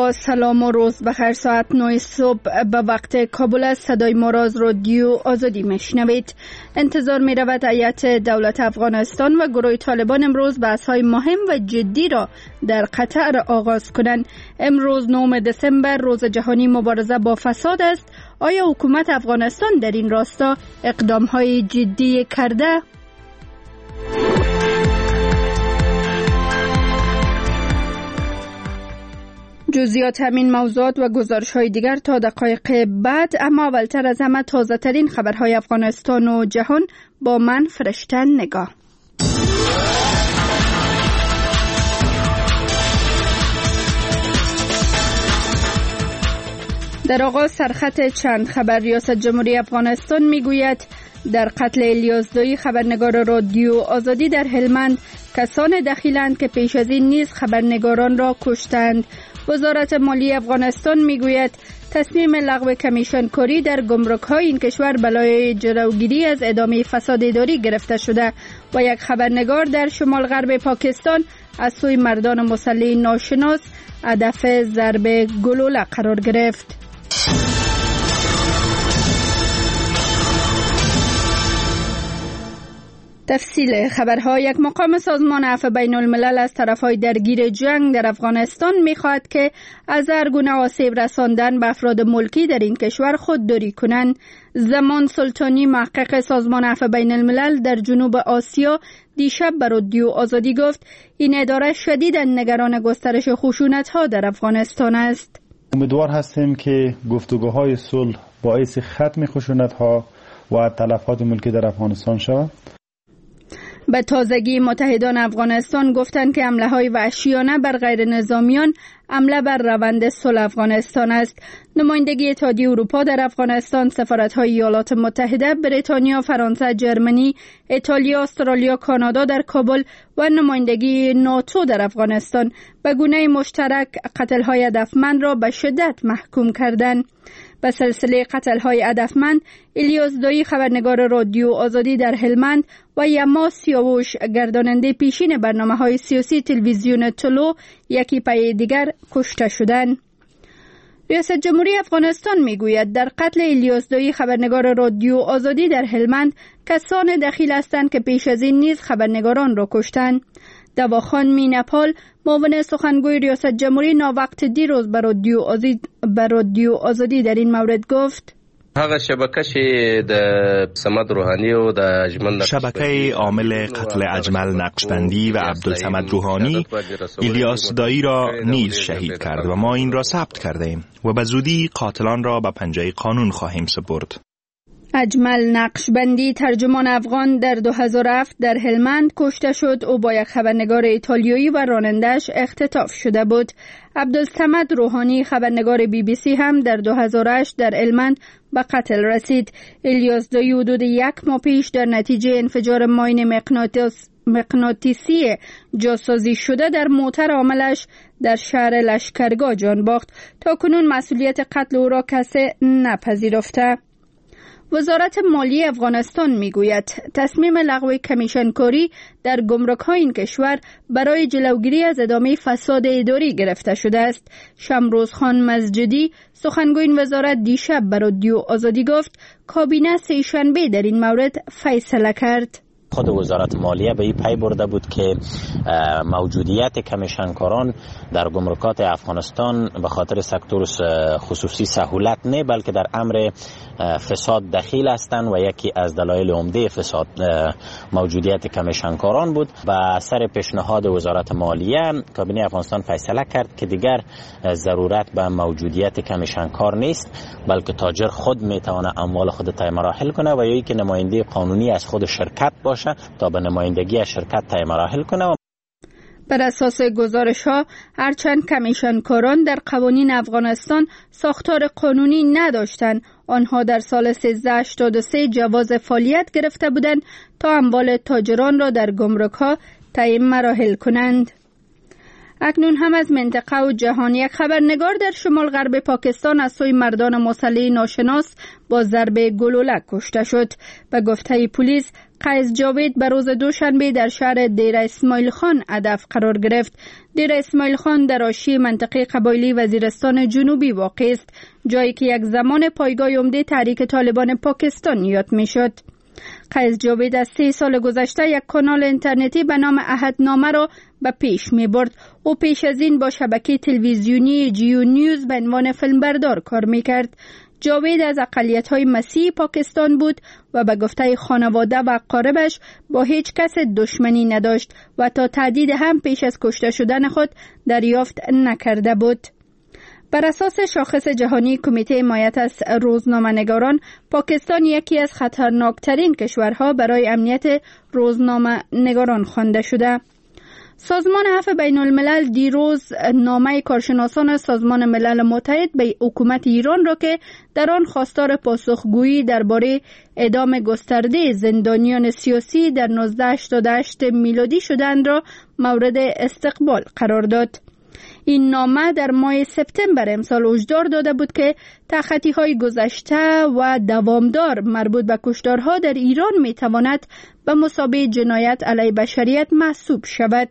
با سلام و روز بخیر. ساعت 9 صبح به وقت کابل است. صدای ما را از رادیو آزادی میشنوید. انتظار می رود هیئت دولت افغانستان و گروه طالبان امروز بحث‌های مهم و جدی را در قطر آغاز کنند. امروز 9 دسامبر روز جهانی مبارزه با فساد است. آیا حکومت افغانستان در این راستا اقدام‌های جدی کرده؟ جزئیات همین موضوعات و گزارش‌های دیگر تا دقایق بعد، اما اولتر از همه تازه ترین خبرهای افغانستان و جهان با من فرشته نگاه. در آغاز سرخط چند خبر. ریاست جمهوری افغانستان میگوید در قتل الیاس دایی خبرنگار رادیو آزادی در هلمند کسان دخیلند که پیش از این نیز خبرنگاران را کشتند. وزارت مالی افغانستان میگوید تصمیم لغو کمیشن کاری در گمرک‌های این کشور بلای جلوگیری از ادامه فساد اداری گرفته شده و یک خبرنگار در شمال غرب پاکستان از سوی مردان مسلح ناشناس هدف ضرب گلوله قرار گرفت. تفصیل خبرها. یک مقام سازمان عفو بین الملل از طرفهای درگیر جنگ در افغانستان می‌خواهد که از هر گونه آسیب رساندن به افراد ملکی در این کشور خودداری کنند. زمان سلطانی، محقق سازمان عفو بین الملل در جنوب آسیا، دیشب به رادیو آزادی گفت این اداره شدیداً نگران گسترش خشونت‌ها در افغانستان است. امیدوار هستیم که گفتگوهای صلح باعث ختم خشونت‌ها و تلفات ملکی در افغانستان شود. به تازگی متحدان افغانستان گفتند که حمله‌های وحشیانه بر غیر نظامیان حمله بر روند صلح افغانستان است. نمایندگی اتحادیه اروپا در افغانستان، سفارت‌های ایالات متحده، بریتانیا، فرانسه، جرمنی، ایتالیا، استرالیا، کانادا در کابل و نمایندگی ناتو در افغانستان به گونه مشترک قتل‌های هدفمند را به شدت محکوم کردند. به سلسله قتل‌های هدفمند الیاس دایی خبرنگار رادیو آزادی در هلمند و یما سیاوش گرداننده پیشین برنامه‌های سیاسی تلویزیون طلوع یکی پی دیگر کشته شدند. ریاست جمهوری افغانستان میگوید در قتل الیاس دایی خبرنگار رادیو آزادی در هلمند کسان دخیل هستند که پیش از این نیز خبرنگاران را کشتند. دواخان مینپال، معاون سخنگوی ریاست جمهوری، ناوقت دیروز به رادیو آزادی در این مورد گفت هغه شبکه عامل قتل اجمل نقشبندی و عبدالصمد روحانی الیاس دایی را نیز شهید کرد و ما این را ثبت کرده ایم و به زودی قاتلان را به پنجه قانون خواهیم سپرد. اجمل نقشبندی ترجمان افغان در 2007 در هلمند کشته شد. او با یک خبرنگار ایتالیایی و راننده‌اش اختطاف شده بود. عبدالصمد روحانی خبرنگار BBC هم در 2008 در هلمند به قتل رسید. الیاس دایی حدود 1 ماه پیش در نتیجه انفجار ماین مغناطیسی جاسازی شده در موتر عاملش در شهر لشکرگاه جان باخت. تاکنون مسئولیت قتل او را کسی نپذیرفته. وزارت مالی افغانستان میگوید تصمیم لغو کمیشن کاری در گمرک‌های این کشور برای جلوگیری از ادامه فساد اداری گرفته شده است. شمروز خان مسجدی سخنگوی این وزارت دیشب به رادیو آزادی گفت کابینه سه‌شنبه در این مورد فیصله کرد. خود وزارت مالیه به این پی برده بود که موجودیت کمیشنکاران در گمرکات افغانستان به خاطر سکتور خصوصی سهولت نه بلکه در امر فساد دخیل هستند و یکی از دلایل عمده فساد موجودیت کمیشنکاران بود. و سر پیشنهاد وزارت مالیه کابینه افغانستان فیصله کرد که دیگر ضرورت به موجودیت کمیشنکار نیست بلکه تاجر خود میتونه اموال خود طی مراحل کنه و یا اینکه نماینده قانونی از خود شرکت باشه تا به نمایندگی شرکت طی مراحل کنه. بر اساس گزارش‌ها هرچند کمیشنکاران در قوانین افغانستان ساختار قانونی نداشتند، آنها در سال 1383 جواز فعالیت گرفته بودند تا اموال تاجران را در گمرک‌ها طی مراحل کنند. اکنون هم از منطقه و جهان. یک خبرنگار در شمال غرب پاکستان از سوی مردان مسلح ناشناس با ضرب گلوله کشته شد. به گفته پلیس، قیس جاوید به روز دوشنبه در شهر دیر اسماعیل خان هدف قرار گرفت. دیر اسماعیل خان در حاشیه منطقه قبایلی وزیرستان جنوبی واقع است، جایی که یک زمان پایگاه عمده تحریک طالبان پاکستان یاد میشد. قیس جاوید از 3 سال گذشته یک کانال اینترنتی به نام عهدنامه را به پیش می برد. او پیش از این با شبکه تلویزیونی جیو نیوز به عنوان فیلمبردار کار می کرد. جاوید از اقلیت‌های مسیحی پاکستان بود و به گفته خانواده و اقاربش با هیچ کس دشمنی نداشت و تا تهدید هم پیش از کشته شدن خود دریافت نکرده بود. بر اساس شاخص جهانی کمیته حمایت از روزنامه‌نگاران، پاکستان یکی از خطرناکترین کشورها برای امنیت روزنامه‌نگاران خوانده شده. سازمان عفو بین الملل دیروز نامه کارشناسان سازمان ملل متحد به حکومت ایران را که در آن خواستار پاسخگویی درباره اعدام گسترده زندانیان سیاسی در 1988 میلادی شدند را مورد استقبال قرار داد. این نامه در ماه سپتامبر امسال هشدار داده بود که تخطی‌های گذشته و دوامدار مربوط به کشتارها در ایران می‌تواند به مثابه جنایت علیه بشریت محسوب شود.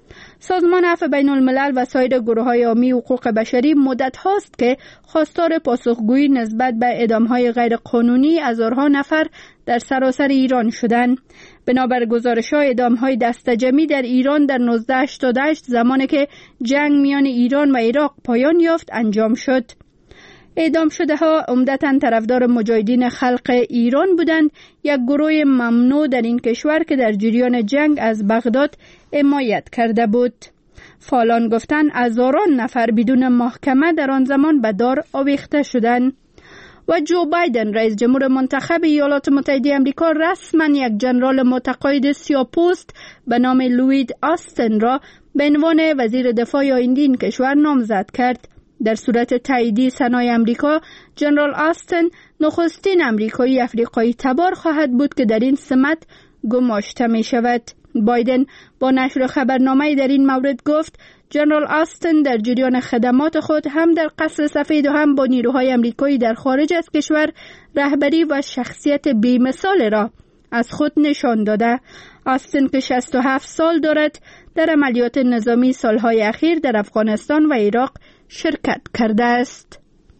سازمان عفو بین الملل و سایر گروه‌های عامی حقوق بشری مدت هاست که خواستار پاسخگویی نسبت به اعدام‌های غیرقانونی هزارها نفر در سراسر ایران شدند. بنابر گزارش‌ها، اعدام‌های دسته‌جمعی در ایران در 1988 زمانی که جنگ میان ایران و عراق پایان یافت انجام شد. اعدام شده ها عمدتاً طرفدار مجاهدین خلق ایران بودند، یک گروه ممنوع در این کشور که در جریان جنگ از بغداد حمایت کرده بود. فعالان گفتند هزاران نفر بدون محکمه در آن زمان به دار آویخته شدند. و جو بایدن رئیس جمهور منتخب ایالات متحده آمریکا رسما یک جنرال متقاعد سیاه‌پوست به نام لوید آستن را به عنوان وزیر دفاع آینده این کشور نامزد کرد. در صورت تاییدی سنای آمریکا، جنرال آستن نخستین آمریکایی افریقایی تبار خواهد بود که در این سمت گماشته می شود. بایدن با نشر خبرنامه در این مورد گفت جنرال آستن در جریان خدمات خود هم در قصر سفید و هم با نیروهای آمریکایی در خارج از کشور رهبری و شخصیت بی‌مثال را از خود نشان داده. آستن که 67 سال دارد در عملیات نظامی سالهای اخیر در افغانستان و عراق شرکت کرده است.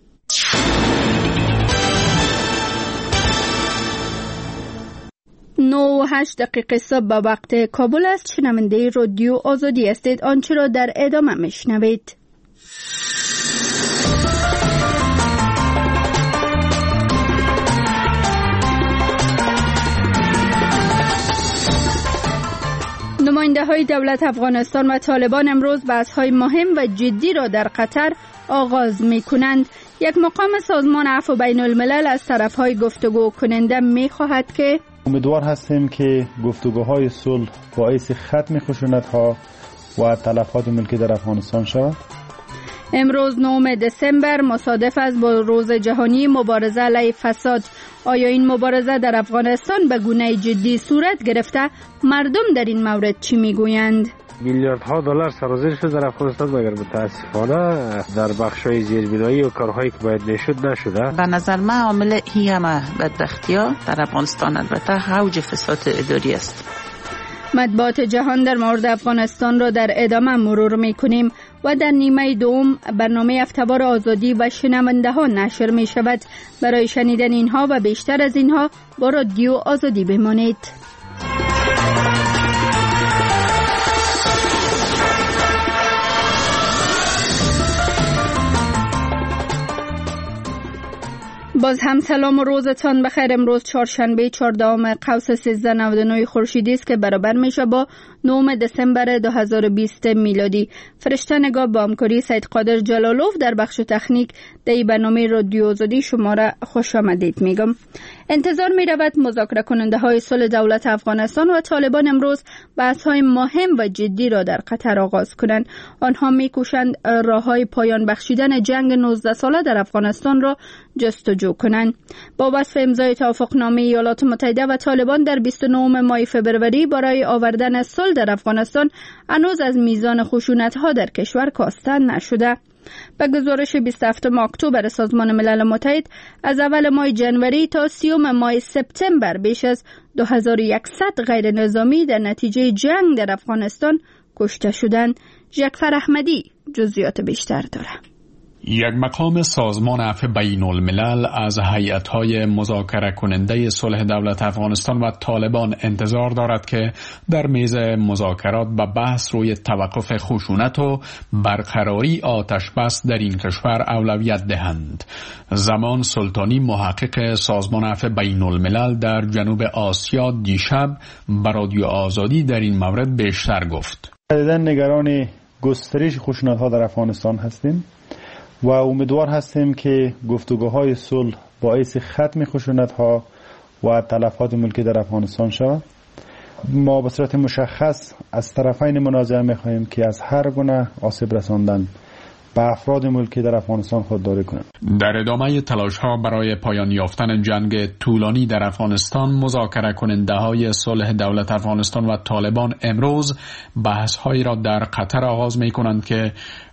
9:08 صبح به وقت کابل است. شنونده رادیو آزادی هستید. آنچه را در ادامه میشنوید. نماینده های دولت افغانستان و طالبان امروز بحث‌های مهم و جدی را در قطر آغاز می کنند. یک مقام سازمان عفو بین الملل از طرف‌های گفتگو کننده می خواهد که امیدوار هستیم که گفتگوهای صلح باعث ختم خشونت‌ها و تلفات ملکی در افغانستان شود. امروز 9 دسامبر مصادف است با روز جهانی مبارزه علیه فساد. آیا این مبارزه در افغانستان به گونه جدی صورت گرفته؟ مردم در این مورد چی میگویند؟ میلیاردها دلار سرازیر شد در افغانستان، مگر متاسفانه در بخش‌های زیربنایی و کارهایی که باید میشد نشده. به نظر من عامل این همه بدبختی‌ها در افغانستان البته اوج فساد اداری است. مطبوعات جهان در مورد افغانستان را در ادامه مرور می‌کنیم و در نیمه دوم برنامه هفته‌وار آزادی و شنونده ها نشر می شود. برای شنیدن اینها و بیشتر از اینها با رادیو آزادی بمانید. باز هم سلام و روزتان بخیر. امروز چهارشنبه 14 قوس 1399 خورشیدی است که برابر میشه با 9 دسامبر 2020 میلادی. فرشته نگاه با همکاری سید قادر جلالوف در بخش تکنیک در برنامه رادیو آزادی شما را خوش آمدید میگم. انتظار می رود مذاکره کننده های صلح دولت افغانستان و طالبان امروز بحث های مهم و جدی را در قطر آغاز کنند. آنها می کوشند راه های پایان بخشیدن جنگ 19 ساله در افغانستان را جستجو کنند. با وصف امضای توافقنامه ایالات متحده و طالبان در 29 ماه فوریه برای آوردن صلح صلح در افغانستان هنوز از میزان خشونت‌ها در کشور کاسته نشده. به گزارش 27 اکتبر سازمان ملل متحد، از اول ماه جنوری تا 30 ماه سپتامبر بیش از 2100 غیر نظامی در نتیجه جنگ در افغانستان کشته شدند. جعفر احمدی جزئیات بیشتر دارد. یک مقام سازمان عفو بین الملل از هیئت‌های مذاکره کننده صلح دولت افغانستان و طالبان انتظار دارد که در میز مذاکرات به بحث روی توقف خشونت و برقراری آتش بس در این کشور اولویت دهند. زمان سلطانی، محقق سازمان عفو بین الملل در جنوب آسیا، دیشب به رادیو آزادی در این مورد بیشتر گفت. نگران گسترش خشونت‌ها در افغانستان هستیم و امیدوار هستیم که گفتگوهای صلح باعث ختم خشونت‌ها و تلفات ملکی در افغانستان شود. ما به صورت مشخص از طرفین منازعه می‌خواهیم که از هر گونه آسیب رساندن به افراد ملکی در افغانستان خودداری کنند. در ادامه تلاش‌ها برای پایان یافتن جنگ طولانی در افغانستان، مذاکره کننده‌های صلح دولت افغانستان و طالبان امروز بحث‌هایی را در قطر آغاز می‌کنند که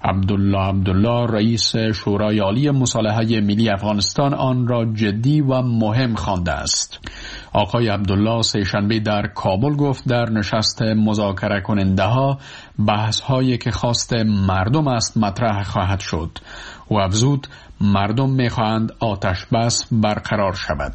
عبدالله رئیس شورای عالی مصالحه ملی افغانستان آن را جدی و مهم خوانده است. آقای عبدالله سه‌شنبه در کابل گفت در نشست مذاکره کننده‌ها بحث‌هایی که خواست مردم است مطرح خواهد شد و افزود مردم می‌خواهند آتش بس برقرار شود.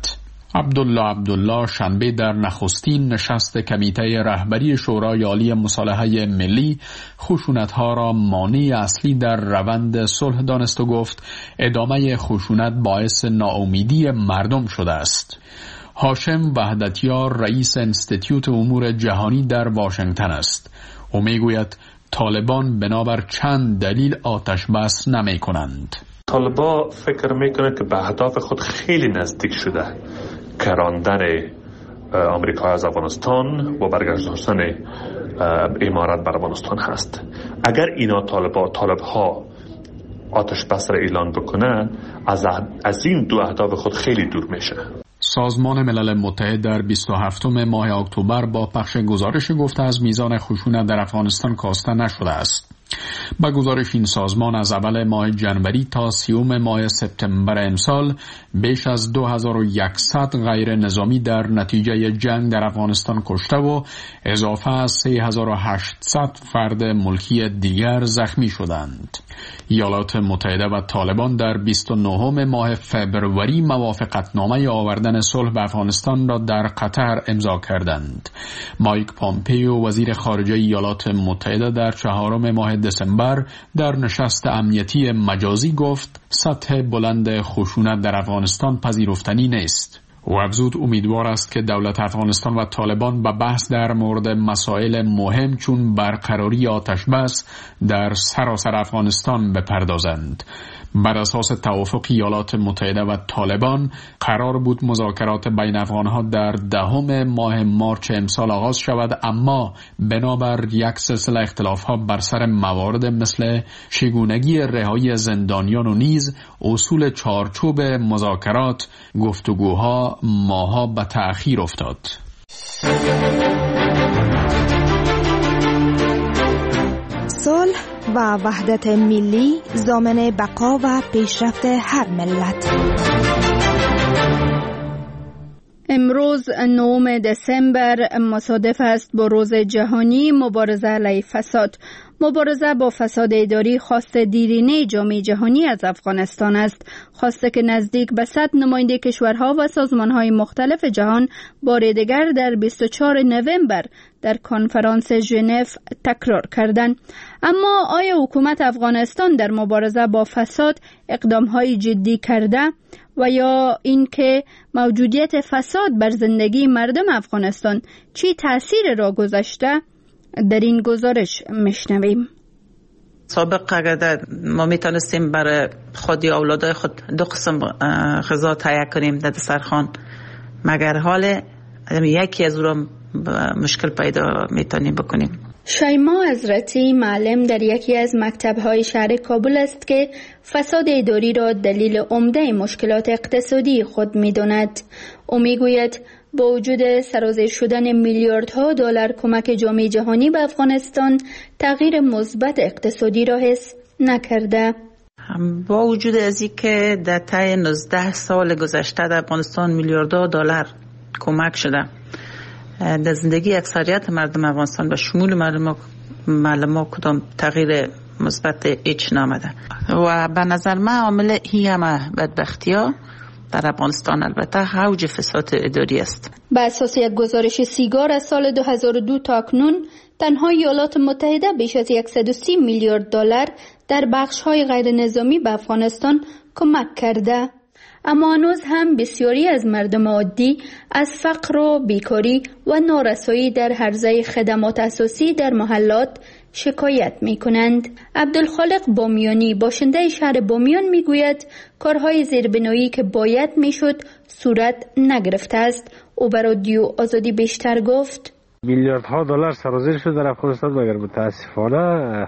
عبدالله شنبه در نخستین نشست کمیته رهبری شورای عالی مصالحه ملی خشونت‌ها را مانع اصلی در روند صلح دانست و گفت ادامه خشونت باعث ناامیدی مردم شده است. هاشم وحدتیار رئیس انستیتیوت امور جهانی در واشنگتن است. او میگوید طالبان بنابر چند دلیل آتش بس نمی کنند. طالبان فکر میکنه که به اهداف خود خیلی نزدیک شده که راندن آمریکا از افغانستان و برگشتن امارات بر افغانستان هست. اگر اینا طالبها آتش بس را اعلان بکنن از این دو اهداف خود خیلی دور میشه. سازمان ملل متحد در 27 ماه اکتبر با پخش گزارش گفته از میزان خشونت در افغانستان کاسته نشده است. با گزارش این سازمان از اول ماه جنوری تا 30 ماه سپتامبر امسال بیش از 2100 غیر نظامی در نتیجه جنگ در افغانستان کشته و اضافه از 3800 فرد ملکی دیگر زخمی شدند. ایالات متحده و طالبان در 29 ماه فبروری موافقتنامه آوردن صلح به افغانستان را در قطر امضا کردند. مایک پامپیو وزیر خارجه ایالات متحده در 4 ماه دسامبر در نشست امنیتی مجازی گفت سطح بلند خشونت در افغانستان پذیرفتنی نیست. او افزود امیدوار است که دولت افغانستان و طالبان به بحث در مورد مسائل مهم چون برقراری آتش بس در سراسر افغانستان بپردازند. بر اساس توافق ایالات متحده و طالبان قرار بود مذاکرات بین افغانها در 10 ماه مارچ امسال آغاز شود، اما بنابر یک سلسله اختلافات بر سر موارد مثل چگونگی رهایی زندانیان و نیز اصول چارچوب مذاکرات گفتگوها ماها به تأخیر افتاد. صلح و وحدت ملی ضامن بقا و پیشرفت هر ملت. امروز 9 دسامبر مصادف است با روز جهانی مبارزه علیه فساد. مبارزه با فساد اداری خواست دیرینه جامعه جهانی از افغانستان است. خواسته که نزدیک به 100 نماینده کشورها و سازمانهای مختلف جهان بار دیگر در 24 نوامبر در کنفرانس ژنو تکرار کردند. اما آیا حکومت افغانستان در مبارزه با فساد اقدامهای جدی کرده و یا اینکه موجودیت فساد بر زندگی مردم افغانستان چی تأثیر را گذاشته؟ در این گزارش میشنویم. سابق اگر ما میتونستیم برای خود یا اولادای خود 2 قسم غذا تهیه کنیم در دسترخوان، مگر حال یکی از اون مشکل پیدا میتونیم بکنیم. شیما حضرتی معلم در یکی از مکتب‌های شهر کابل است که فساد اداری را دلیل عمده مشکلات اقتصادی خود می‌داند. او می‌گوید با وجود سرازیر شدن میلیاردها دلار کمک جامعه جهانی به افغانستان تغییر مثبت اقتصادی را حس نکرده. با وجود از اینکه در طی 19 سال گذشته در افغانستان میلیاردها دلار کمک شده، در زندگی اکثریت مردم افغانستان و شمول مردم کدام تغییر مثبت هیچ نامده و به نظر من عامل هی همه بدبختی‌ها در افغانستان البته اوج فساد اداری است. بر اساس یک گزارش سیگار از سال 2002 تا اکنون تنها ایالات متحده بیش از 130 میلیارد دلار در بخش‌های غیر نظامی به افغانستان کمک کرده. اما هنوز هم بسیاری از مردم عادی از فقر و بیکاری و نارسایی در حوزه خدمات اساسی در محلات شکایت می کنند. عبدالخالق بامیانی باشنده شهر بامیان می گوید کارهای زیربنایی که باید می شد صورت نگرفته است. او بر رادیو آزادی بیشتر گفت میلیاردها دلار سرازیر شد در افغانستان، مگر متاسفانه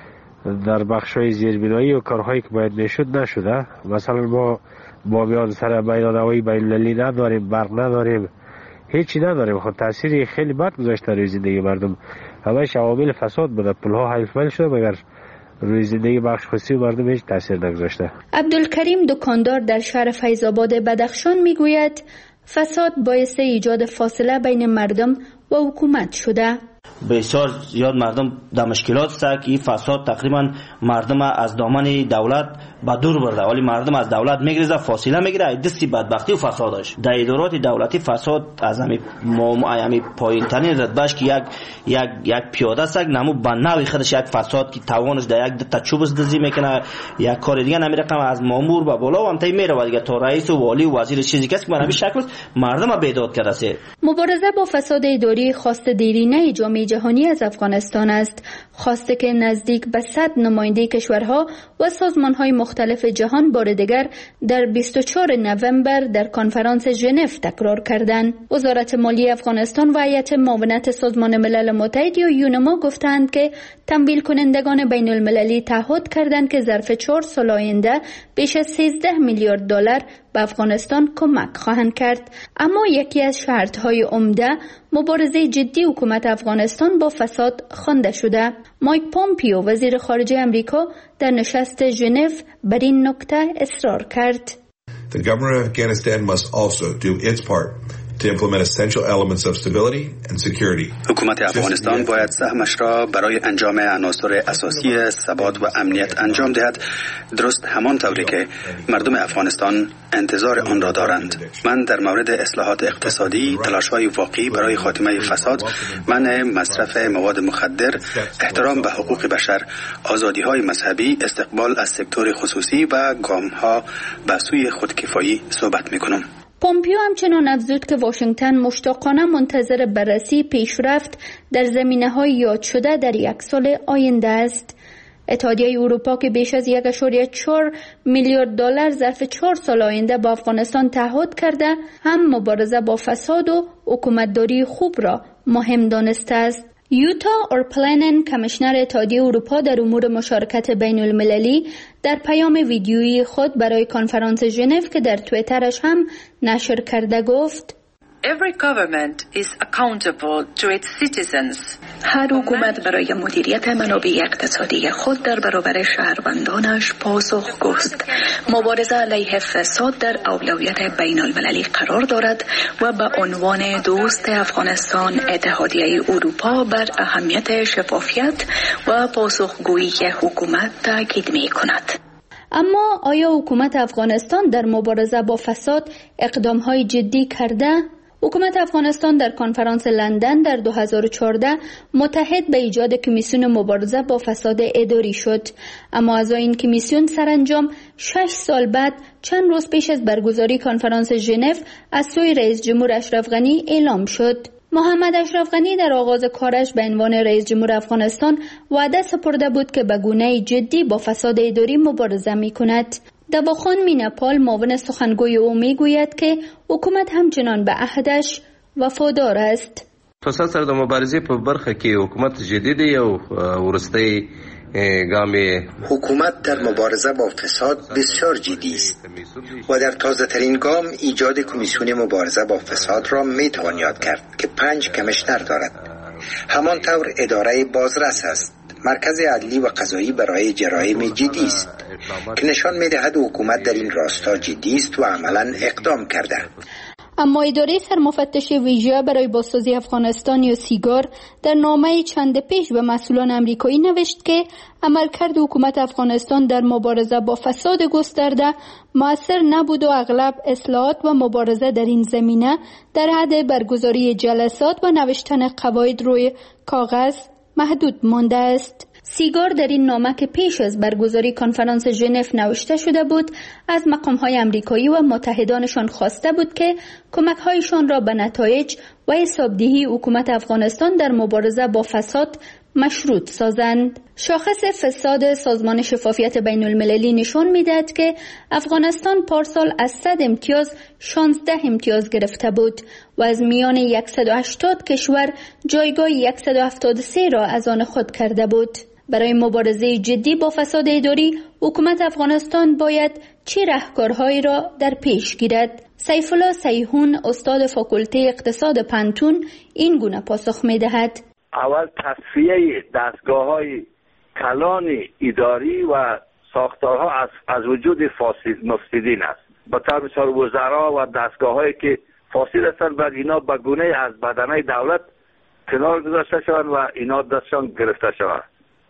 در بخش‌های زیربنایی و کارهایی که باید میشد نشده. مثلا ما بامیان سر میدان‌هوایی بین‌المللی نداریم، برق نداریم، هیچی نداریم. خود تأثیری خیلی بد گذاشته روی زندگی مردم. همش عوامل فساد بوده، پلها حیف مل شده مگر روی زندگی بخش خصوصی مردم هیچ تأثیر نگذاشته. عبدالکریم دکاندار در شهر فیض‌آباد بدخشان میگوید فساد باعث ایجاد فاصله بین مردم و حکومت شده. بسیار زیاد مردم در مشکلات است که این فساد تقریبا مردم از دامن دولت به دور برده، ولی مردم از دولت میگریزه، فاصله میگیره، دستی بدبختی و فسادش در ادارات دولتی. فساد از همین پایین ترین رتبهش که یک پیاده است نمو به نوع خودش یک فساد که توانش در یک دتا چوب دزدی میکنه، یک کار دیگه نمیرقم از مامور به بالا و همتای میره دیگه تا رئیس و والی و وزیر چیزی کسی که به همین شکل مردم بیداد کرده است. مبارزه با فساد اداری خواست دیرینه جامعه جهانی از افغانستان است، خواسته که نزدیک به 100 نماینده کشورها و سازمان‌های مختلف جهان بار دیگر در 24 نوامبر در کنفرانس ژنو تکرار کردند. وزارت مالی افغانستان و هیئت معاونت سازمان ملل متحد یا یونما گفتند که تمویل کنندگان بین المللی تعهد کردند که ظرف 4 سال آینده بیش از 13 میلیارد دلار به افغانستان کمک خواهند کرد. اما یکی از شرط‌های عمده مبارزه جدی حکومت افغانستان با فساد خوانده شده. مایک پومپیو وزیر خارجه امریکا در نشست ژنو بر این نکته اصرار کرد. The government of Afghanistan must also do its part to implement essential elements of stability and security. حکومت افغانستان باید سهمش را برای انجام عناصر اساسی ثبات و امنیت انجام دهد، درست همان طوری که مردم افغانستان انتظار آن را دارند. من در مورد اصلاحات اقتصادی، تلاش‌های واقعی برای خاتمه فساد، منع مصرف مواد مخدر، احترام به حقوق بشر، آزادی‌های مذهبی، استقبال از سکتور خصوصی و گام‌ها به سوی خودکفایی صحبت می‌کنم. پومپیو همچنان افزود که واشنگتن مشتاقانه منتظر بررسی پیشرفت در زمینه‌های یاد شده در یک سال آینده است. اتحادیه اروپا که بیش از 1.4 میلیارد دلار ظرف 4 سال آینده با افغانستان تعهد کرده، هم مبارزه با فساد و حکومتداری خوب را مهم دانسته است. یوتا اورپلنن کمیشنر اتحادیه اروپا در امور مشارکت بین المللی در پیام ویدیویی خود برای کنفرانس ژنو که در توییترش هم نشر کرده گفت: Every government is accountable to its citizens. هر حکومت برای مدیریت منابع اقتصادی خود در برابر شهروندانش پاسخگوست. مبارزه علیه فساد در اولویت بین المللی قرار دارد و به عنوان دوست افغانستان اتحادیه اروپا بر اهمیت شفافیت و پاسخگویی حکومت تاکید می کند. اما آیا حکومت افغانستان در مبارزه با فساد اقدام‌های جدی کرده؟ حکومت افغانستان در کنفرانس لندن در 2014 متحد به ایجاد کمیسیون مبارزه با فساد اداری شد، اما از این کمیسیون سرانجام 6 سال بعد چند روز پیش از برگزاری کنفرانس ژنو از سوی رئیس جمهور اشرف غنی اعلام شد. محمد اشرف غنی در آغاز کارش به عنوان رئیس جمهور افغانستان وعده سپرده بود که به گونه جدی با فساد اداری مبارزه می‌کند. دواخان میناپال معاون سخنگوی او میگوید که حکومت همچنان به عهدش وفادار است. فساد سره د مبارزې په برخه کې حکومت جدي دی او ورستۍ حکومت در مبارزه با فساد بسیار جدی است و در تازه ترین گام ایجاد کمیسیون مبارزه با فساد را می توان یاد کرد که 5 کمیشنر دارد. همانطور اداره بازرس است. مرکز عدلی و قضایی برای جرایم جدی است که نشان می دهد حکومت در این راستا جدی است و عملا اقدام کرده. اما اداره سرمفتش ویژه برای بازسازی افغانستان یا سیگار در نامه چند پیش به مسئولان امریکایی نوشت که عملکرد حکومت افغانستان در مبارزه با فساد گسترده مؤثر نبود و اغلب اصلاحات و مبارزه در این زمینه در حد برگزاری جلسات و نوشتن قواعد روی کاغذ محدود مانده است. سیگار در این نامه که پیش از برگزاری کنفرانس ژنو نوشته شده بود از مقام‌های امریکایی و متحدانشان خواسته بود که کمک‌هایشان را به نتایج و حسابدهی حکومت افغانستان در مبارزه با فساد مشروط سازند. شاخص فساد سازمان شفافیت بین المللی نشان می‌دهد که افغانستان پارسال از 100 امتیاز 16 امتیاز گرفته بود و از میان 180 کشور جایگاه 173 را از آن خود کرده بود. برای مبارزه جدی با فساد اداری حکومت افغانستان باید چه راهکارهایی را در پیش گیرد؟ سیف الله سیحون استاد فاکولته اقتصاد پنتون این گونه پاسخ می‌دهد: اول تصفیه دستگاه‌های کلان اداری و ساختارها از وجود مفسدین است. به طور مثال وزرا و دستگاه‌هایی که فاسد هستند باید اینا به گونه از بدنه دولت کنار گذاشته شوند و اینا دستشان گرفته شود.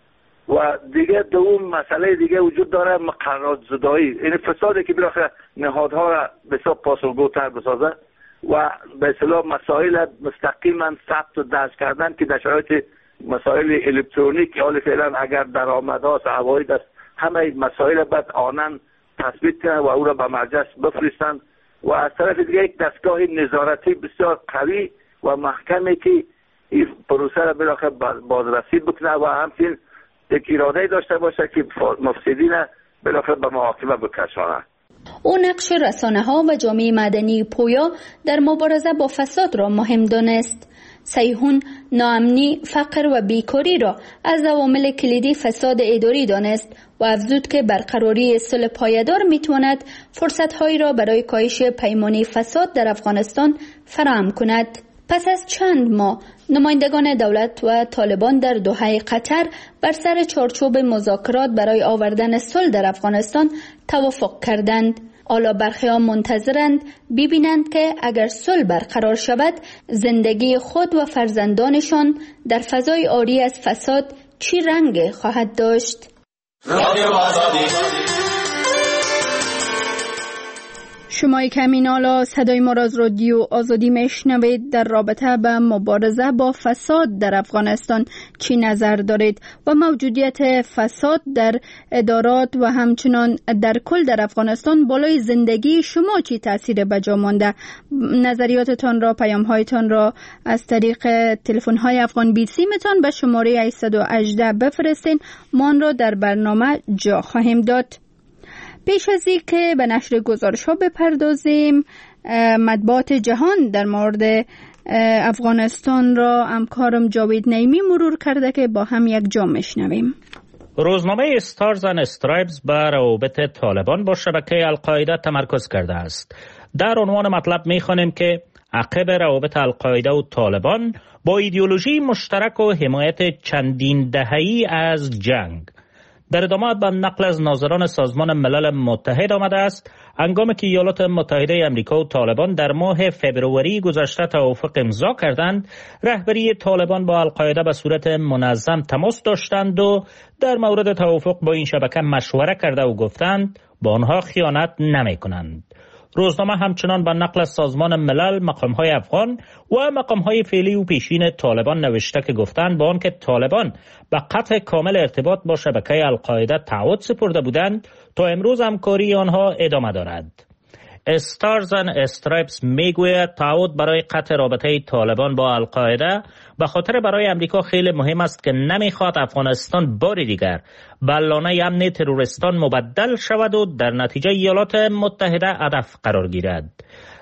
و دیگه دوم مسئله دیگه وجود داره، مقررات زدایی، این فسادی که بالاخره نهادها را بسیار پاسخگوتر بسازه و به اصطلاح مسائل مستقیما ثبت و درج کردن که در شرایط مسائل الکترونیک حال فعلا اگر درآمدها عواید است همه مسائل بعد آنن تثبیت کنند و او را به مرجع بفرستند و از طرف دیگه یک دستگاه نظارتی بسیار قوی و محکمی که این پروسه را بالاخره بازرسی بکنه و همچنین یک اراده داشته باشه که مفسدین بالاخره به محاکمه بکشانه. او نقش رسانه‌ها و جامعه مدنی پویا در مبارزه با فساد را مهم دانست. سیحون ناامنی، فقر و بیکاری را از عوامل کلیدی فساد اداری دانست و افزود که برقراری صلح پایدار میتواند فرصت‌هایی را برای کاهش پیمانه فساد در افغانستان فراهم کند. پس از چند ماه نمایندگان دولت و طالبان در دوحه قطر بر سر چارچوب مذاکرات برای آوردن صلح در افغانستان توافق کردند. حالا برخی‌ها منتظرند ببینند که اگر صلح برقرار شود زندگی خود و فرزندانشان در فضای عاری از فساد چی رنگ خواهد داشت. شما کمین حالا صدای ما را از رادیو آزادی میشنوید. در رابطه با مبارزه با فساد در افغانستان چی نظر دارید و موجودیت فساد در ادارات و همچنان در کل در افغانستان بالای زندگی شما چی تاثیر به جا مانده؟ نظریاتتان را، پیام‌هایتان را از طریق تلفن‌های افغان بیسی میتون به شماره 818 بفرستین. ما آن را در برنامه جا خواهیم داد. پیش از این که به نشر گزارش‌ها بپردازیم، مطبوعات جهان در مورد افغانستان را همکارم جاوید نعیمی مرور کرده که با هم یک جا میشنویم. روزنامه استارز اند استرایپز بر روابط طالبان با شبکه القاعده تمرکز کرده است. در عنوان مطلب می‌خوانیم که عقب روابط القاعده و طالبان با ایدئولوژی مشترک و حمایت چندین دهه‌ای از جنگ. در ادامه به نقل از ناظران سازمان ملل متحد آمده است هنگامی که ایالات متحده امریکا و طالبان در ماه فبروری گذشته توافق امضا کردند، رهبری طالبان با القاعده به صورت منظم تماس داشتند و در مورد توافق با این شبکه مشوره کرده و گفتند با آنها خیانت نمی کنند. روزنامه همچنان با نقل از سازمان ملل، مقام‌های افغان و مقام‌های فعلی و پیشین طالبان نوشته که گفتند با آنکه طالبان به قطع کامل ارتباط با شبکه القاعده تعهد سپرده بودند، تا امروز همکاری آنها ادامه دارد. استارز اند استرایپز میگوید تعهد برای قطع رابطه طالبان با القاعده به خاطر برای امریکا خیلی مهم است که نمیخواد افغانستان بار دیگر به لانه امن تروریستان مبدل شود و در نتیجه ایالات متحده هدف قرار گیرد.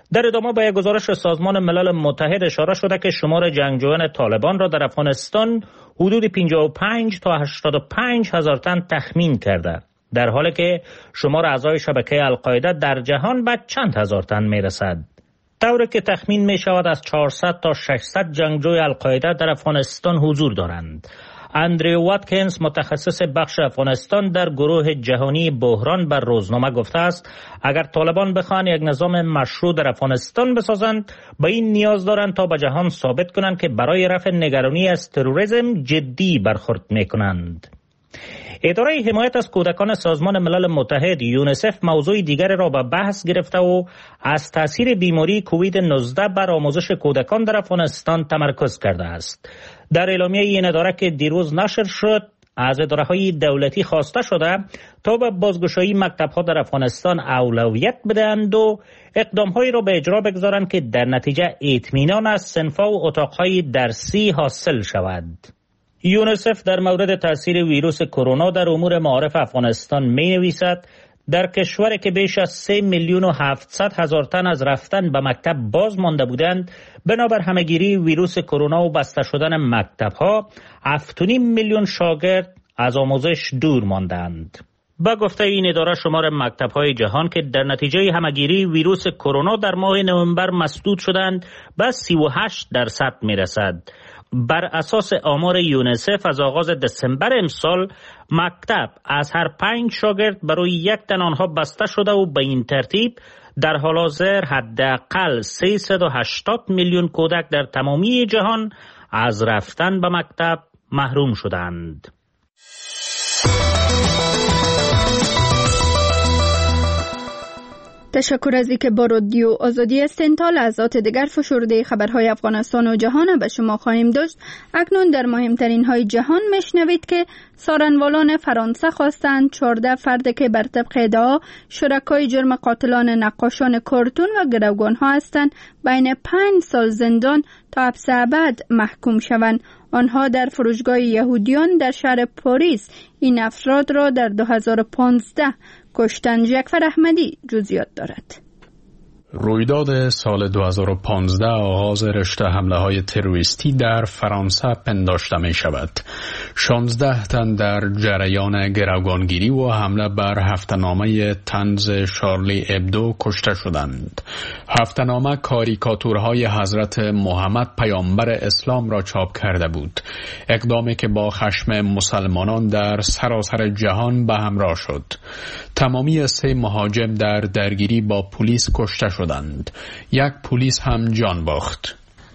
در ادامه به گزارش سازمان ملل متحد اشاره شده که شمار جنگجویان طالبان را در افغانستان حدود 55 تا 85 هزار تن تخمین کرده، در حالی که شمار اعضای شبکه القاعده در جهان به چند هزار تن می رسد. طوری که تخمین می شود از 400 تا 600 جنگجوی القاعده در افغانستان حضور دارند. اندریو واتکینز متخصص بخش افغانستان در گروه جهانی بحران بر روزنامه گفته است اگر طالبان بخواهند یک نظام مشروع در افغانستان بسازند به این نیاز دارند تا به جهان ثابت کنند که برای رفع نگرانی از تروریسم جدی برخورد می کنند. اداره حمایت از کودکان سازمان ملل متحد یونیسف موضوع دیگر را به بحث گرفته و از تاثیر بیماری کووید 19 بر آموزش کودکان در افغانستان تمرکز کرده است. در اعلامیه این اداره که دیروز نشر شد، از اداره‌های دولتی خواسته شده تا به بازگشایی مکتب‌ها در افغانستان اولویت بدهند و اقدام‌هایی را به اجرا بگذارند که در نتیجه اطمینان از صنف‌ها و اتاق‌های درسی حاصل شود. یونیسف در مورد تاثیر ویروس کرونا در امور معارف افغانستان می نویسد در کشوری که بیش از 3 میلیون و 700 هزار تن از رفتن به مکتب باز مانده بودند، بنابر همهگیری ویروس کرونا و بسته شدن مکتب‌ها 7.5 میلیون شاگرد از آموزش دور ماندند. با گفته این اداره شمار مکتب‌های جهان که در نتیجه همهگیری ویروس کرونا در ماه نوامبر مسدود شدند به 38% میرسد. بر اساس آمار یونیسف از آغاز دسامبر امسال مکتب از هر 5 شاگرد برای یک تن آنها بسته شده و به این ترتیب در حال حاضر حداقل 380 میلیون کودک در تمامی جهان از رفتن به مکتب محروم شدند. تشکر از اینکه با رادیو آزادی هستین. تا لحظات دیگر فشرده خبرهای افغانستان و جهان به شما خواهیم داشت. اکنون در مهمترین های جهان میشنوید که سارنوالان فرانسه خواستند 14 فرد که بر طبق ادعا شرکای جرم قاتلان نقاشان کارتون و گروگان ها هستند بین 5 سال زندان تا حبس ابد محکوم شوند. آنها در فرودگاه یهودیان در شهر پاریس این افراد را در 2015 کشتند. جعفر احمدی جزئیات دارد. رویداد سال 2015 آغاز رشته حمله‌های تروریستی در فرانسه پنداشته می شود. 16 تن در جریان گروگانگیری و حمله بر هفته‌نامه طنز شارلی ابدو کشته شدند. هفته‌نامه کاریکاتورهای حضرت محمد پیامبر اسلام را چاپ کرده بود. اقدامی که با خشم مسلمانان در سراسر جهان به همراه شد. تمامی 3 مهاجم در درگیری با پلیس کشته شدند. 1 پلیس هم جان باخت.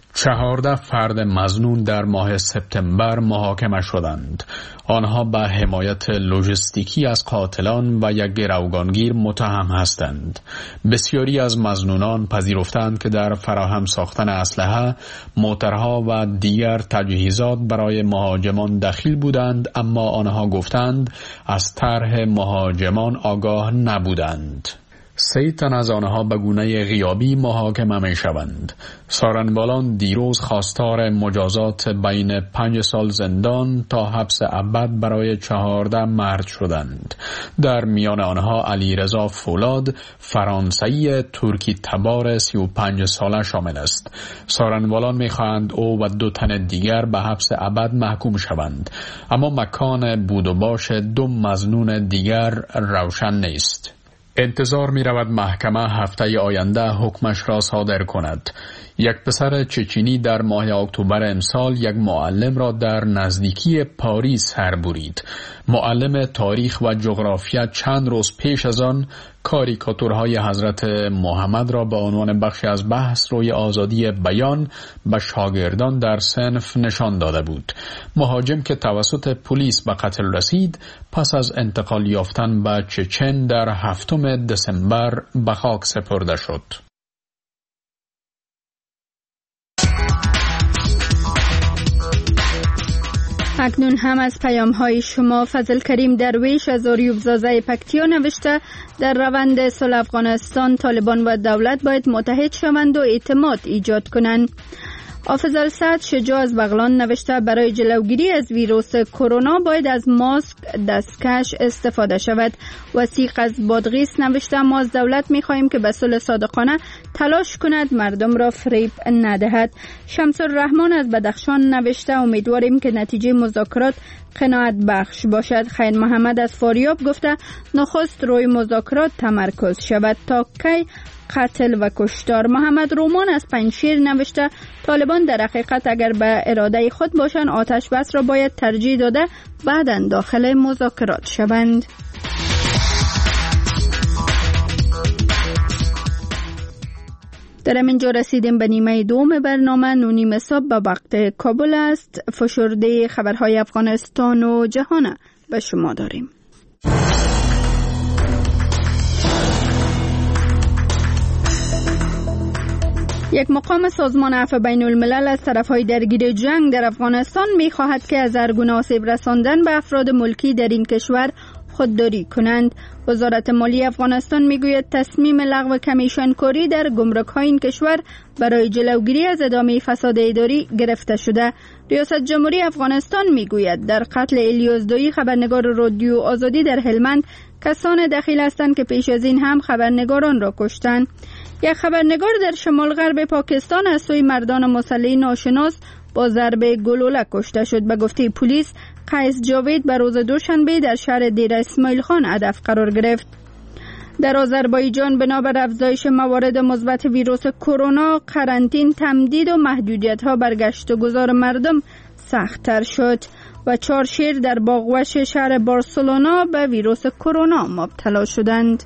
14 فرد مظنون در ماه سپتامبر محاکمه شدند. آنها به حمایت لوجستیکی از قاتلان و یک گروگانگیر متهم هستند. بسیاری از مظنونان پذیرفتند که در فراهم ساختن اسلحه، موترها و دیگر تجهیزات برای مهاجمان دخیل بودند، اما آنها گفتند از طرح مهاجمان آگاه نبودند. 3 تن از آنها به گونه غیابی محاکمه می شوند. سارنوالان دیروز خواستار مجازات بین 5 سال زندان تا حبس ابد برای 14 مرد شدند. در میان آنها علیرضا فولاد، فرانسوی ترکی تبار 35 ساله شامل است. سارنوالان می خواهند او و 2 تن دیگر به حبس ابد محکوم شوند، اما مکان بود و باش 2 مظنون دیگر روشن نیست. انتظار می رود محکمه هفته آینده حکمش را صادر کند. یک پسر چچینی در ماه اکتبر امسال یک معلم را در نزدیکی پاریس سر برید. معلم تاریخ و جغرافیا چند روز پیش از آن کاریکاتورهای حضرت محمد را به عنوان بخشی از بحث روی آزادی بیان به شاگردان در صنف نشان داده بود. مهاجم که توسط پلیس به قتل رسید، پس از انتقال یافتن به چچن در 7 دسامبر به خاک سپرده شد. اکنون هم از پیام‌های شما. فضل کریم درویش از آریوب زازه پکتیا نوشته در روند صلح افغانستان طالبان و دولت باید متحد شوند و اعتماد ایجاد کنند. آفضلصد شجاع از بغلان نوشته برای جلوگیری از ویروس کرونا باید از ماسک، دستکش استفاده شود. وثیق از بادغیس نوشته ما از دولت می خواهیم که به صلح صادقانه تلاش کند مردم را فریب ندهد. شمس الرحمن از بدخشان نوشته امیدواریم که نتیجه مذاکرات قناعت بخش باشد. خیر محمد از فاریاب گفته نخست روی مذاکرات تمرکز شود تا کی قتل و کشتار. محمد رومان از پنجشیر نوشته طالبان در حقیقت اگر به اراده خود باشند آتش بس را باید ترجیح داده بعداً داخل مذاکرات شوند. در اینجا رسیدیم به نیمه دوم برنامه. 9:30 صبح به وقت کابل است. فشرده خبرهای افغانستان و جهان به شما داریم. یک مقام سازمان عفو بین الملل از طرفهای درگیر جنگ در افغانستان می خواهد که از هر گونه آسیب رساندن به افراد ملکی در این کشور خودداری کنند. وزارت مالی افغانستان میگوید تصمیم لغو کمیشن کاری در گمرک‌های این کشور برای جلوگیری از ادامه فساد اداری گرفته شده. ریاست جمهوری افغانستان میگوید در قتل الیاس دویی خبرنگار رادیو آزادی در هلمند کسان دخیل هستند که پیش از این هم خبرنگاران را کشتند. یک خبرنگار در شمال غرب پاکستان از سوی مردان مسلح ناشناس با ضرب گلوله کشته شد. به گفته پلیس قیس جاوید به روز دوشنبه در شهر دیر اسماعیل خان هدف قرار گرفت. در آذربایجان بنابر افزایش موارد مثبت ویروس کرونا قرنطینه تمدید و محدودیت‌ها بر گشت و گذار مردم سخت‌تر شد و 4 شیر در باغوش شهر بارسلونا به ویروس کرونا مبتلا شدند.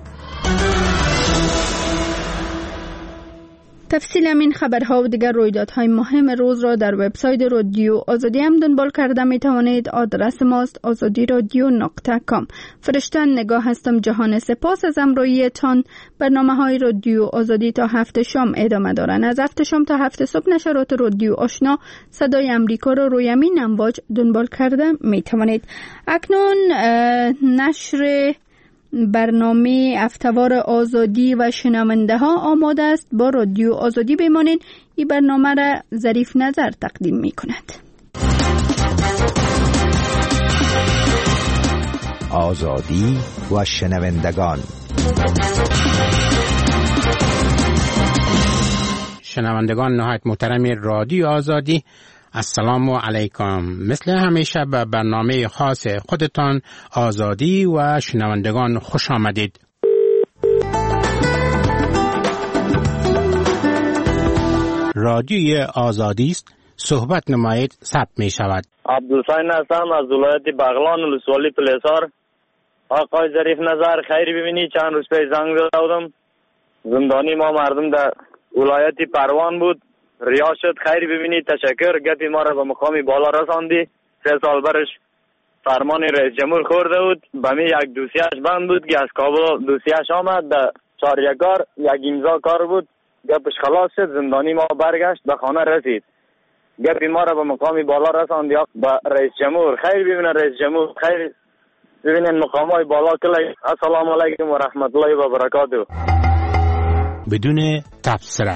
تفصیل این خبرها و دیگر رویدادهای مهم روز را در وبسایت رادیو آزادی هم دنبال کرده می توانید. آدرس ماست azadiradio.com. فرشته نگاه هستم. جهان سپاس از همراهیتان. برنامه‌های رادیو آزادی تا 7 شام ادامه دارند. از 7 شام تا 7 صبح نشرات رادیو آشنا صدای امریکا را روی همین امواج دنبال کرده می توانید. اکنون نشر برنامه افتوار آزادی و شنونده ها آماده است. با رادیو آزادی بمانید. این برنامه را ظریف نظر تقدیم می کند. آزادی و شنوندگان. شنوندگان نهایت محترم رادیو آزادی، السلام علیکم. مثل همیشه به برنامه خاص خودتان آزادی و شنوندگان خوش آمدید. رادیوی آزادی است، صحبت نمایید، ثبت می شود. عبدالحسین هستم از ولایت بغلان ولسوالی پلیسار. آقای ظریف نظر خیری ببینی چند روز پیش زنگ زدم. زندانی ما مردم در ولایت پروان بود. ریا شد. خیری ببینید تشکر. گپی ما را به مقامی بالا رساندی. 3 سال برش فرمان رئیس جمهور خورده بود. به می یک دوسیهش بند بود که از کابل دوسیهش آمد در 4 یکار یک امضا کار بود. گپش خلاص شد. زندانی ما برگشت به خانه رسید. گپی ما را به مقامی بالا رساندی به رئیس جمهور. خیر ببینن رئیس جمهور. خیر ببینن مقامای بالا کلی. السلام علیکم و رحمت الله و برکاته. بدون تبصره.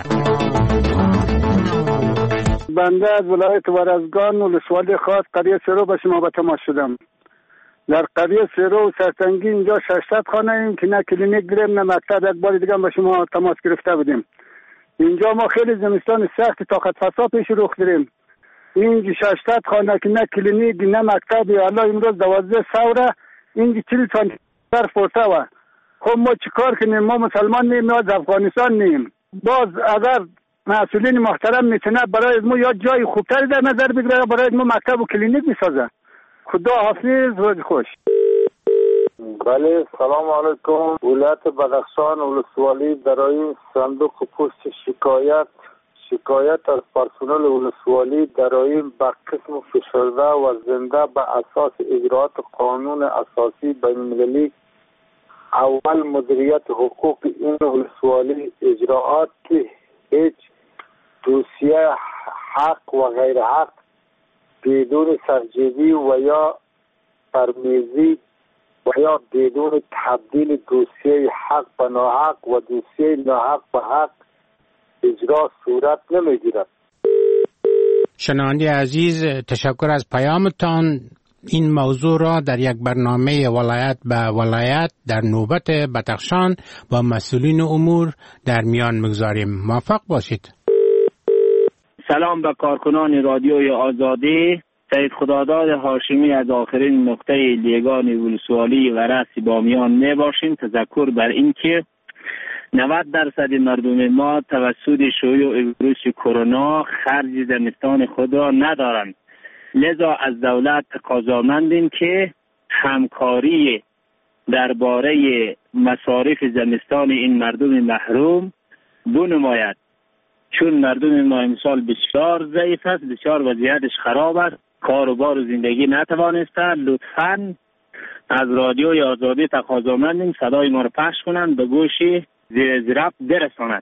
بنده از ولایت ورزگان ولسوالی خاص قریه سرو به شما به تماس شدم. در قریه سرو و سرسنگی اینجا 600 خانه ایم که نه کلینیک داریم نه مکتب. یک بار دیگه به شما تماس گرفته بودیم. اینجا ما خیلی زمستان سخت طاقت فرسا پیش رو داریم. اینجا 600 خانه که نه کلینیک نه مکتب. الله امروز 12 سوره اینجا 40 سانتیمتر فرسه و خب ما چیکار کنیم؟ ما مسلمان نیم، از افغانستان نیم. باز اگر مسئولین محترم میتونه برای ما یا جای خوبتری در نظر بگیره برای ما مکتب و کلینیک میسازه. خدا حافظ. روز خوش. بله سلام علیکم. ولایت بدخشان ولسوالی برای صندوق پست شکایت از پرسنل ولسوالی برای به قسم فشرده و زنده به اساس اجرات قانون اساسی بین المللی اول مدیریت حقوق این ولسوالی اجراعات که هیچ دوسیه حق و غیر حق بدون سرجیبی و یا ترمیزی و یا بدون تبدیل دوسیه حق به ناحق و دوسیه ناحق به حق اجرا صورت نمیگیرد. شنونده عزیز، تشکر از پیامتان. این موضوع را در یک برنامه ولایت به ولایت در نوبت بدخشان با مسئولین امور در میان میگذاریم. موفق باشید. سلام به کارکنان رادیوی آزادی. سید خداداد هاشمی از آخرین نقطه لیگان ولسوالی و رأس بامیان می باشیم. تذکر بر این که 90% مردم ما توسط شیوع ویروس کرونا خرج زمستان خود را ندارند. لذا از دولت تقاضامندیم که همکاری درباره مصارف زمستان این مردم محروم بنماید، چون مردم ما امسال بسیار ضعیف است، بسیار وضعیتش خراب است، کار و بار و زندگی نتوانسته. لطفاً از رادیوی آزادی تقاضامندیم صدای ما را پخش کنند، به گوش زیرفت برساند.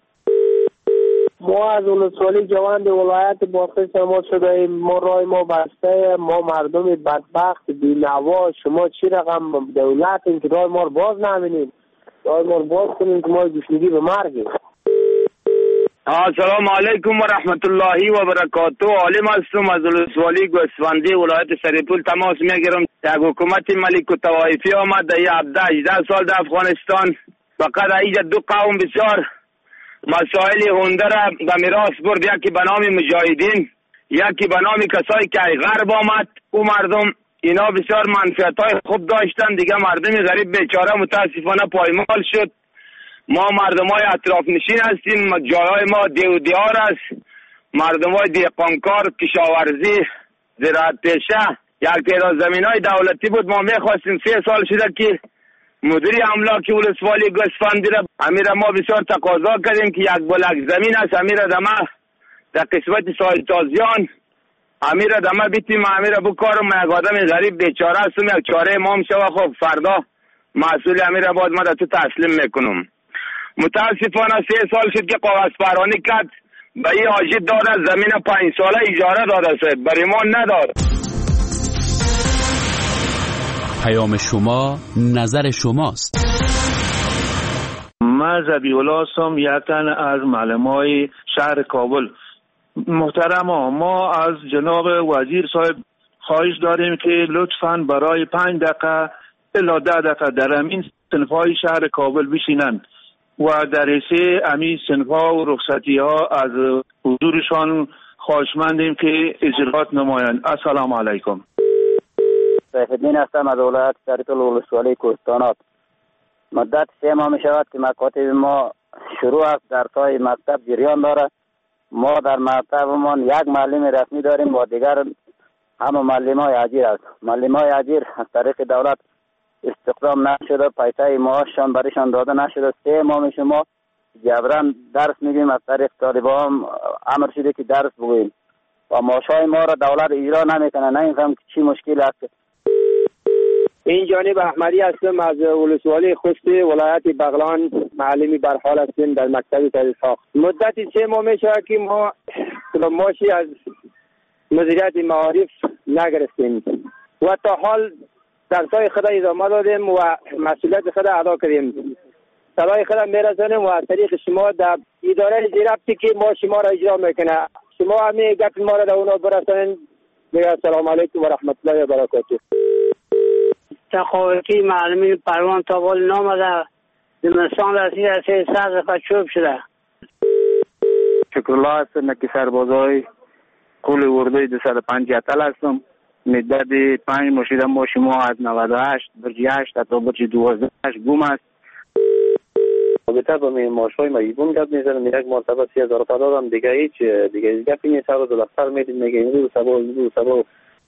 ما از ولسوالی جوان ولایت باقی ما شده، ما رای ما بسته، ما مردم بدبخت بی‌نوا. شما چی رقم دولت این که رای ما رو باز نمینید، رای ما رو باز کنیم که ما گشنگی به مرگیم. السلام علیکم و رحمت الله و برکاته. عالم هستم از ولسوالی گوسفندی ولایت سریپول تماس میگیرم. یک حکومت ملک و طوایفی آمد در 17-18 سال در افغانستان. فقط اینجا دو قوم بسیار مسائل هنده را به میراث برد، یکی به نام مجاهدین، یکی به نام کسایی که غرب آمد. او مردم اینا بسیار منفعت های خوب داشتن، دیگه مردم غریب بیچاره متاسفانه پایمال شد. ما مردم های اطراف نشین هستیم، جای ما دیو دیار است، مردم های دیقانکار، کشاورزی، زراعت پیشه. یک تعداد زمین های دولتی بود، ما میخواستیم 3 سال شده که مدیری املاک ولسوالی گوسفندی را امیر ما بسیار تقاضا کردیم که یک بلک زمین است، امیر دمه در قسمت ساحل تازیان امیر دمه بیتیم، امیر بکارم. یک آدم غریب بیچاره هستم، یک چاره امام شوه. خب فردا مسئول امیر باید ما تو تسلیم میکنم. متاسفانه 3 سال شد که کاغذ پرانی کرد، به این حاجی داد از زمین 5 ساله اجاره داده صاحب، برای ما نداد. پیام شما نظر شماست. من زبی‌الله هستم، یکن از معلمای شهر کابل. محترم ما از جناب وزیر صاحب خواهش داریم که لطفاً برای 5 دقیقه الا 10 دقیقه در همین صنف‌های شهر کابل بشینند و در حیث همین صنف‌ها و رخصتی‌ها از حضورشان خواهشمندیم که اجرات نمایند. السلام علیکم. سیف‌الدین هستم از ولایت سریپول ولسوالی کوهستانات. مدت 3 ماه می شود که مکاتب ما شروع است، درس‌های مکتب جریان داره. ما در مکتبمان یک معلم رسمی داریم و دیگر همه معلم‌های اجیر است. معلم‌های اجیر از طریق دولت استخدام نشده، پیسه معاششان برایشان داده نشده. 3 ماه می شما جبران درس میگیم، از طریق طالبان امر شده که درس بگوییم و معاشهای ما را دولت اجرا نمیکنه. نمی‌فهم چی مشکل است. این جانب احمدی هستم از ولسوالی خوست ولایت بغلان، معلمی برحال هستیم در مکتب تحصیل ساخت. مدت 3 ماه می شود که ما ماشی از مدیریت معارف نگرفتیم و تا حال درسای خود ادامه دادیم و مسئولیت خود ادا کردیم. صدای خود میرسانیم و از طریق شما در اداره زیرفتی که ما شما را اجرا میکنه، شما همین گپ ما را در اونا برسانید. السلام علیکم و رحمت الله و برکاته. تقاوتی معلمی پروان تا بال نامده زمستان رسید از 300 دفعه چوب شده. شکرالله هستم که سربازای قول اردوی 205 اتل هستم. مدت 5 ماه شده ما شما از 98 برج 8 تا برج 12 گم است. البته با ماشای مجبور گپ میزنم، یک مرتبه 30,000 تا دادم، دیگه هیچ دیگه گپی نیست. سر دفتر میدیم میگه این سبا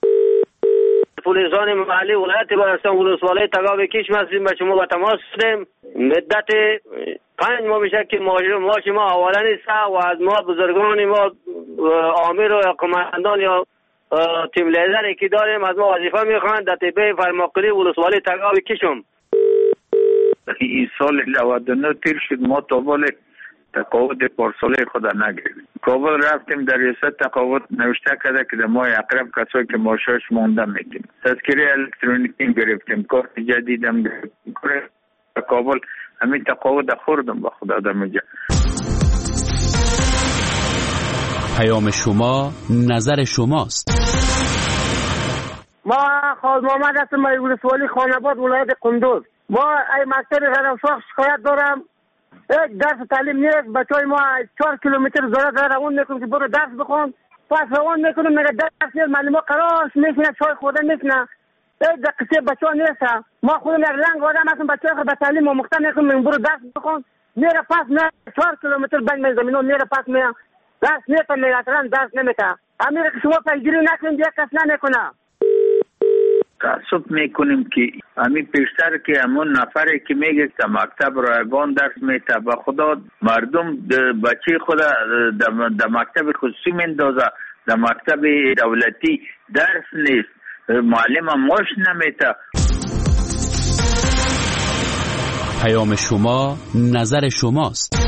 پلیسان محلی ولایت بلوچستان ولسوالی تگاو کش هستیم، به شما با تماس شدیم. مدت 5 ماه میشه که ما شما حواله نیست و از ما بزرگان ما آمیر و قماندان یا تیم لیدری که داریم از ما وظیفه میخوان در طبع فرماقلی ولسوالی تگاو کشم. این سال 99 تیر شد، ما تا بال تقاعد پارساله خود نگرفتیم. کابل رفتیم در ریاست تقاعد نوشته کرده که در ماه اقرب کسایی که ماشاش مونده میدیم. تذکره الکترونیکی گرفتیم، کارت جدیدم گرفتیم. کابل همین تقاعد خوردم با خدا در مجا. پیام شما نظر شماست. ما خالد محمد هستم، ولسوالی خاناباد ولایت قندوز. ما ای مکتب غرمساخ شکایت دارم، یک درس تعلیم نیست. بچهای ما 4 کیلومتر زیاده روان میکنیم که برو درس بخون، پس روان میکنیم میگه درس نیست، معلم قرار میشینه چای خورده میکنه. یک دقیقه بچه‌ها نیست. ما خودم یک لنگ آدم هستم، بچه‌ها به تعلیم آموخته میکنیم برو درس بخون، میره پس میره 4 کیلومتر بین زمینو میره پس میره درس نیست، میگه اصلا درس نمیکنه. امیر که شما پیگیری نکنید یک کس نمیکنه. تعصب میکنیم که همین پیشتر که همون نفری که میگه که مکتب رایگان درس میته، به خدا مردم بچه خود در مکتب خصوصی میندازه، در مکتب دولتی درس نیست، معلم ماش نمیته. پیام شما نظر شماست.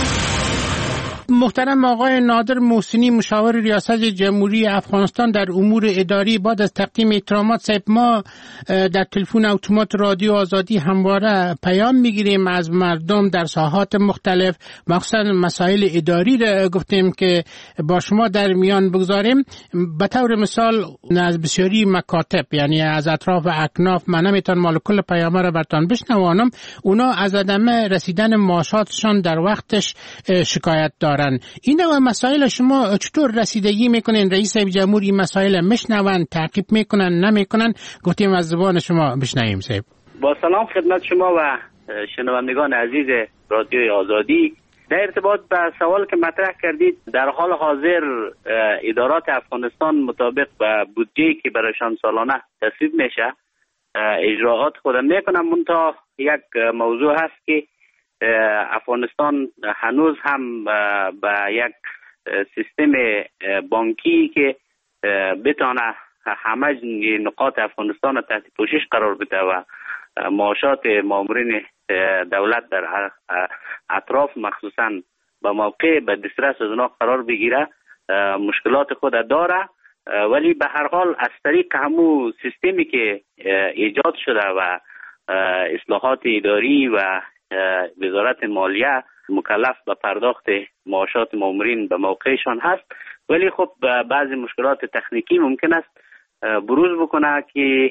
محترم آقای نادر محسنی، مشاور ریاست جمهوری افغانستان در امور اداری، بعد از تقدیم احترامات صاحب، ما در تلفن اتومات رادیو آزادی همواره پیام میگیریم از مردم در ساحات مختلف، مخصوصا مسائل اداری را گفتیم که با شما در میان بگذاریم. به طور مثال از بسیاری مکاتب، یعنی از اطراف اکناف، من نمیتونم مال کل پیام را براتون بشنوانم، اونا از عدم رسیدن معاشاتشان در وقتش شکایت دارن. این نوع مسائل شما چطور رسیدگی میکنین؟ رئیس جمهوری مسائل میشنون، تعقیب میکنن، نمیکنن؟ گفتیم از زبان شما بشنویم. صاحب با سلام خدمت شما و شنوندگان عزیز رادیوی آزادی. در ارتباط به سوال که مطرح کردید، در حال حاضر ادارات افغانستان مطابق به بودجه‌ای که برایشان سالانه تصویب میشه اجراعات خود میکنن. منتها یک موضوع هست که افغانستان هنوز هم به یک سیستم بانکی که بتانه همه نقاط افغانستان تحت پوشش قرار بده و معاشات مامورین دولت در اطراف مخصوصا به موقع به دسترس از اونا قرار بگیره مشکلات خود داره، ولی به هر حال از طریق همو سیستمی که ایجاد شده و اصلاحات اداری و وزارت مالیه مکلف به پرداخت معاشات مامورین به موقعشان هست، ولی خب بعضی مشکلات تکنیکی ممکن است بروز بکنه که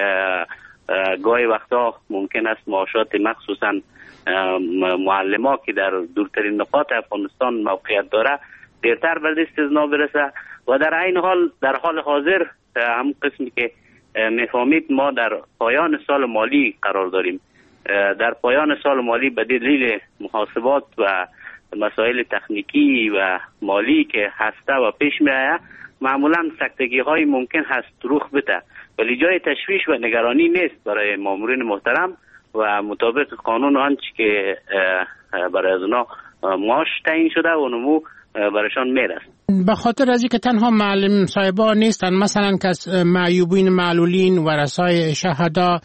گاهی وقتا ممکن است معاشات مخصوصا معلمان که در دورترین نقاط افغانستان موقعیت داره دیرتر به دست ازنا برسه و در این حال در حال حاضر هم قسمی که میفهمید ما در پایان سال مالی قرار داریم. در پایان سال مالی به دلیل محاسبات و مسائل تکنیکی و مالی که هسته و پیش می آید معمولا سکتگی های ممکن هست رخ بده، ولی جای تشویش و نگرانی نیست برای مامورین محترم و مطابق قانون آنچه که برای از اونا معاش تعیین شده و نمو برایشان میرسه. به خاطر از اینکه تنها معلم صاحبا نیستن، مثلا معیوبین، معلولین، ورثای شهدا،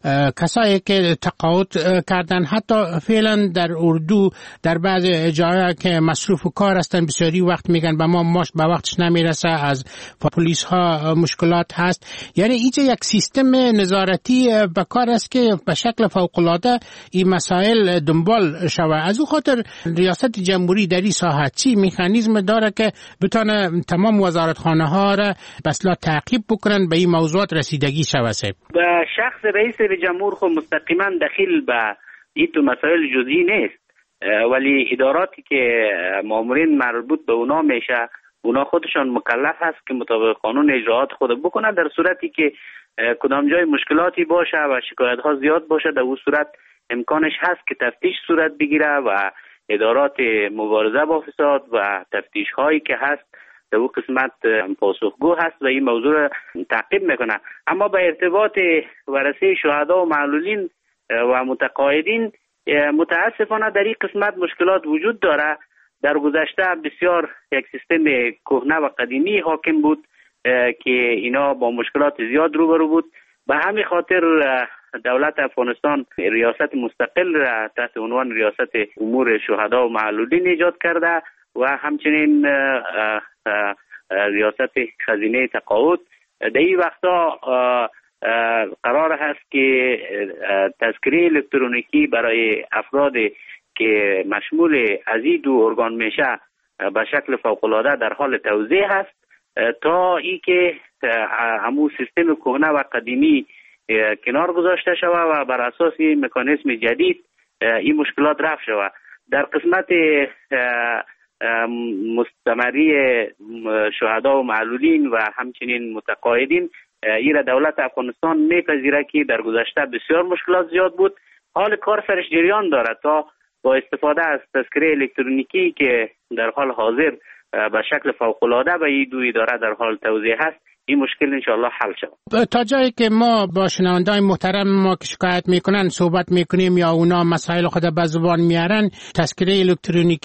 کسایی که تقاعد کردن، حتی فعلا در اردو در بعض جاها که مصروف و کار هستن بسیاری وقت میگن به ما ماش به وقتش نمیرسه، از پلیس ها مشکلات هست. یعنی اینجا یک سیستم نظارتی به کار است که به شکل فوق العاده این مسائل دنبال شود. از اون خاطر ریاست جمهوری در این ساحه چی مکانیزم داره که بتونه تمام وزارتخانه ها را بسلا تعقیب بکنن به این موضوعات رسیدگی شود؟ به شخص رئیس جمهور خود مستقیما دخیل به این تو مسائل جزئی نیست، ولی اداراتی که مامورین مربوط به اونا میشه اونا خودشان مکلف هست که مطابق قانون اجراعات خود بکنه. در صورتی که کدام جای مشکلاتی باشه و شکایت ها زیاد باشه در اون صورت امکانش هست که تفتیش صورت بگیره و ادارات مبارزه با فساد و تفتیش هایی که هست در اون قسمت پاسخگو هست و این موضوع را تعقیب میکنه. اما به ارتباط ورثه شهدا و معلولین و متقاعدین متاسفانه در این قسمت مشکلات وجود داره. در گذشته بسیار یک سیستم کهنه و قدیمی حاکم بود که اینا با مشکلات زیاد روبرو بود. به همین خاطر دولت افغانستان ریاست مستقل را تحت عنوان ریاست امور شهدا و معلولین ایجاد کرده و همچنین ریاست خزینه تقاعد. در این وقتا قرار هست که تذکره الکترونیکی برای افراد که مشمول از این دو ارگان میشه به شکل فوق‌العاده در حال توزیع هست تا ای که همون سیستم کهنه و قدیمی کنار گذاشته شود و بر اساس مکانیزم جدید این مشکلات رفع شود. در قسمت مستمری شهدا و معلولین و همچنین متقاعدین ایره دولت افغانستان میپذیره که در گذشته بسیار مشکلات زیاد بود. حال کار سرش جریان دارد تا با استفاده از تذکره الکترونیکی که در حال حاضر به شکل فوق‌العاده به این دو اداره در حال توزیع هست این مشکل انشاءالله حل شود. تا جایی که ما با شنوندگان محترم ما که شکایت میکنن صحبت میکنیم یا اونا مسائل خود به زبان میارن، تذکره الکترونیکی